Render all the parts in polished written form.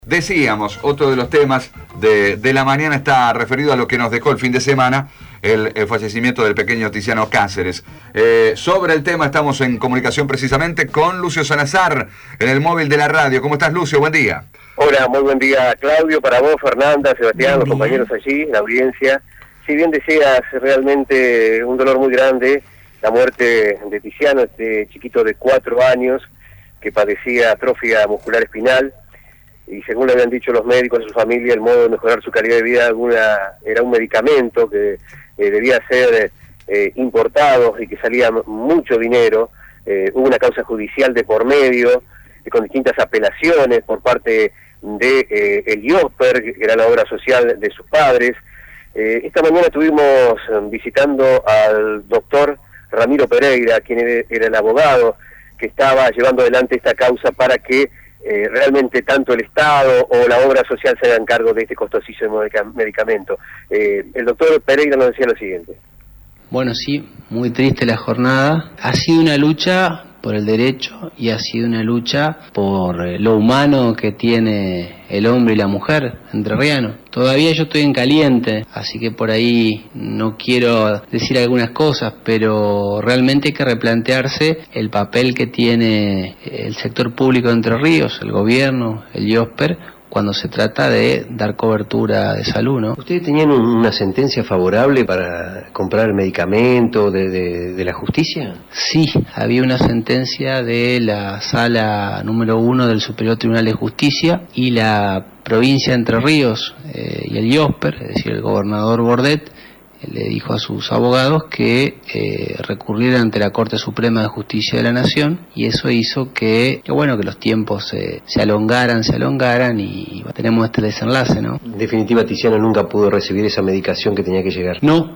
Decíamos, otro de los temas de la mañana está referido a lo que nos dejó el fin de semana, el fallecimiento del pequeño Tiziano Cáceres. Sobre el tema estamos en comunicación precisamente con Lucio Salazar, en el móvil de la radio. ¿Cómo estás, Lucio? Buen día. Hola, muy buen día, Claudio, para vos, Fernanda, Sebastián, los compañeros allí, la audiencia. Si bien decías, realmente un dolor muy grande, la muerte de Tiziano, este chiquito de 4 años que padecía atrofia muscular espinal, y según le habían dicho los médicos a su familia, el modo de mejorar su calidad de vida era un medicamento que debía ser importado y que salía mucho dinero. Hubo una causa judicial de por medio, con distintas apelaciones por parte de el IOSPER, que era la obra social de sus padres. Esta mañana estuvimos visitando al doctor Ramiro Pereira, quien era el abogado que estaba llevando adelante esta causa para que realmente tanto el Estado o la obra social se hagan cargo de este costosísimo medicamento. El doctor Pereira nos decía lo siguiente. Bueno, sí, muy triste la jornada. Ha sido una lucha por el derecho y ha sido una lucha por lo humano que tiene el hombre y la mujer entrerriano. Todavía yo estoy en caliente, así que por ahí no quiero decir algunas cosas, pero realmente hay que replantearse el papel que tiene el sector público de Entre Ríos, el gobierno, el IOSPER, cuando se trata de dar cobertura de salud, ¿no? ¿Ustedes tenían una sentencia favorable para comprar el medicamento de la justicia? Sí, había una sentencia de la sala número 1 del Superior Tribunal de Justicia y la provincia de Entre Ríos y el IOSPER, es decir, el gobernador Bordet, le dijo a sus abogados que recurrieran ante la Corte Suprema de Justicia de la Nación, y eso hizo que los tiempos se alongaran y tenemos este desenlace, ¿no? En definitiva, Tiziano nunca pudo recibir esa medicación que tenía que llegar. No.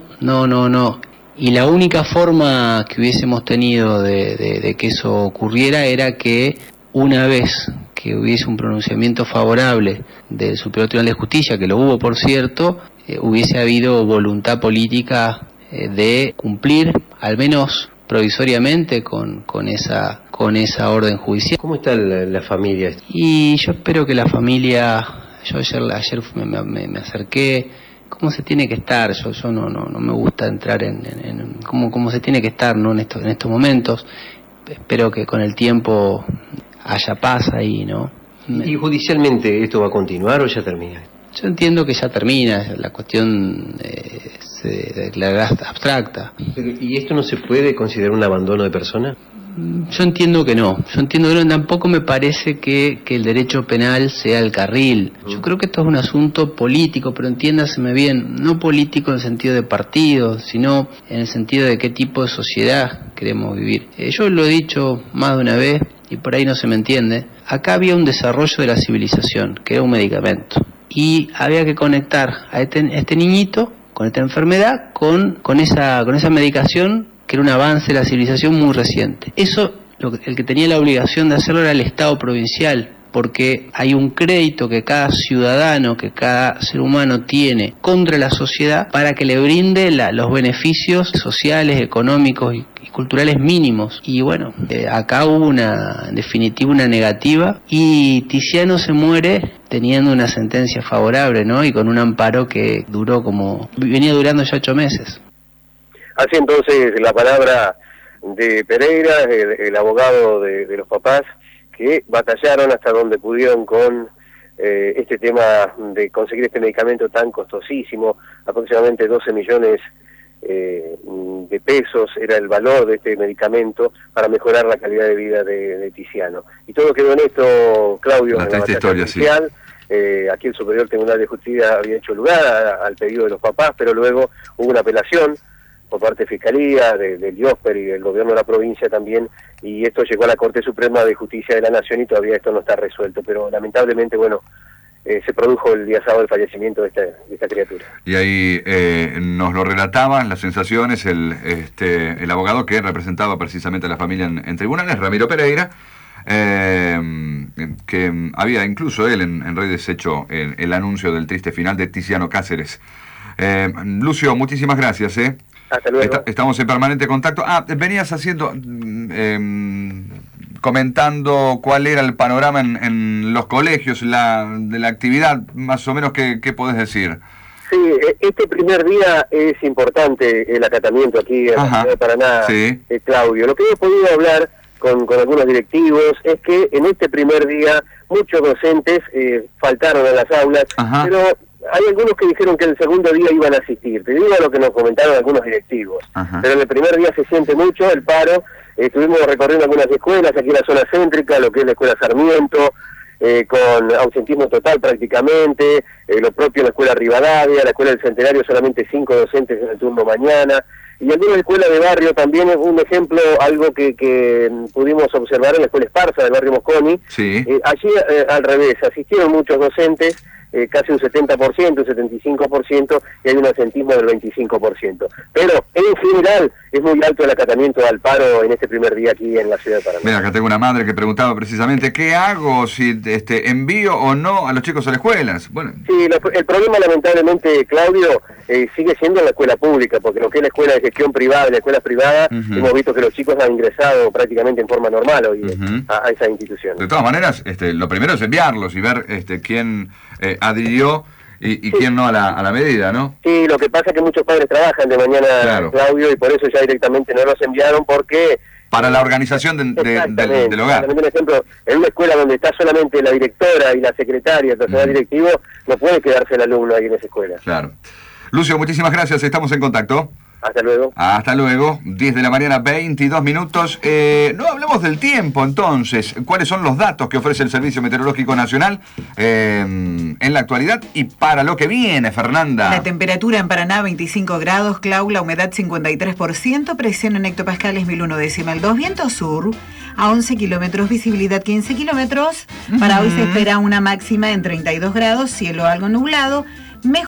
Y la única forma que hubiésemos tenido de que eso ocurriera era que una vez que hubiese un pronunciamiento favorable del Superior Tribunal de Justicia, que lo hubo por cierto, hubiese habido voluntad política de cumplir, al menos provisoriamente, con esa orden judicial. ¿Cómo está la familia? Y yo espero que la familia, yo ayer me acerqué, cómo se tiene que estar, yo no me gusta entrar en cómo se tiene que estar, ¿no? en estos momentos. Espero que con el tiempo haya paz ahí, ¿no? ¿Y judicialmente esto va a continuar o ya termina? Yo entiendo que ya termina, la cuestión se declarará abstracta. ¿Y esto no se puede considerar un abandono de persona? Yo entiendo que no, tampoco me parece que el derecho penal sea el carril. Yo creo que esto es un asunto político, pero entiéndaseme bien, no político en el sentido de partido, sino en el sentido de qué tipo de sociedad queremos vivir. Yo lo he dicho más de una vez, y por ahí no se me entiende, acá había un desarrollo de la civilización, que era un medicamento. Y había que conectar a este niñito con esta enfermedad con esa medicación, que era un avance de la civilización muy reciente. Eso, el que tenía la obligación de hacerlo era el Estado provincial, porque hay un crédito que cada ciudadano, que cada ser humano tiene contra la sociedad para que le brinde los beneficios sociales, económicos y culturales mínimos. Y bueno, acá hubo en definitiva una negativa, y Tiziano se muere teniendo una sentencia favorable, ¿no? Y con un amparo que venía durando ya 8 meses. Así entonces la palabra de Pereira, el abogado de los papás, que batallaron hasta donde pudieron con este tema de conseguir este medicamento tan costosísimo, aproximadamente 12 millones de pesos era el valor de este medicamento para mejorar la calidad de vida de Tiziano. Y todo quedó en esto, Claudio, en la batalla judicial. Aquí el Superior Tribunal de Justicia había hecho lugar al pedido de los papás, pero luego hubo una apelación por parte de Fiscalía, del IOSPER y del Gobierno de la provincia también, y esto llegó a la Corte Suprema de Justicia de la Nación y todavía esto no está resuelto, pero lamentablemente, se produjo el día sábado el fallecimiento de esta criatura. Y ahí nos lo relataban las sensaciones el abogado que representaba precisamente a la familia en tribunales, Ramiro Pereira, que había incluso él en redes hecho el anuncio del triste final de Tiziano Cáceres. Lucio, muchísimas gracias. Hasta luego. Estamos en permanente contacto. Venías haciendo comentando cuál era el panorama en los colegios, de la actividad, más o menos, ¿qué podés decir? Sí, este primer día es importante el acatamiento aquí en la ciudad de Paraná, sí. Claudio. Lo que he podido hablar con algunos directivos es que en este primer día muchos docentes faltaron a las aulas, pero hay algunos que dijeron que el segundo día iban a asistir. Te digo lo que nos comentaron algunos directivos. Pero en el primer día se siente mucho el paro. Estuvimos recorriendo algunas escuelas aquí en la zona céntrica, lo que es la escuela Sarmiento, con ausentismo total prácticamente, lo propio en la escuela Rivadavia, la escuela del Centenario, solamente 5 docentes en el turno mañana, y algunas escuelas de barrio también. Es un ejemplo, algo que pudimos observar en la escuela Esparza del barrio Mosconi. Sí. Allí al revés, asistieron muchos docentes, casi un 70%, un 75%, y hay un ausentismo del 25%. Pero en general es muy alto el acatamiento al paro en este primer día aquí en la ciudad de Paraná. Mira, acá tengo una madre que preguntaba precisamente, ¿qué hago si envío o no a los chicos a las escuelas? Bueno. Sí, el problema lamentablemente, Claudio, sigue siendo en la escuela pública, porque lo que es la escuela de gestión privada, la escuela privada, hemos visto que los chicos han ingresado prácticamente en forma normal hoy a esa institución. De todas maneras, lo primero es enviarlos y ver quién adhirió y quién no a la medida, ¿no? Sí, lo que pasa es que muchos padres trabajan de mañana, claro, Claudio, y por eso ya directamente no los enviaron, porque... Para la organización del hogar. Por ejemplo, en una escuela donde está solamente la directora y la secretaria, el personal directivo, no puede quedarse el alumno ahí en esa escuela. Claro. Lucio, muchísimas gracias, estamos en contacto. Hasta luego. Hasta luego, 10 de la mañana, 22 minutos. No hablemos del tiempo, entonces. ¿Cuáles son los datos que ofrece el Servicio Meteorológico Nacional en la actualidad y para lo que viene, Fernanda? La temperatura en Paraná, 25 grados, Clau, la humedad 53%, presión en hectopascales 1001,2, viento sur a 11 kilómetros, visibilidad 15 kilómetros. Para hoy se espera una máxima en 32 grados, cielo algo nublado.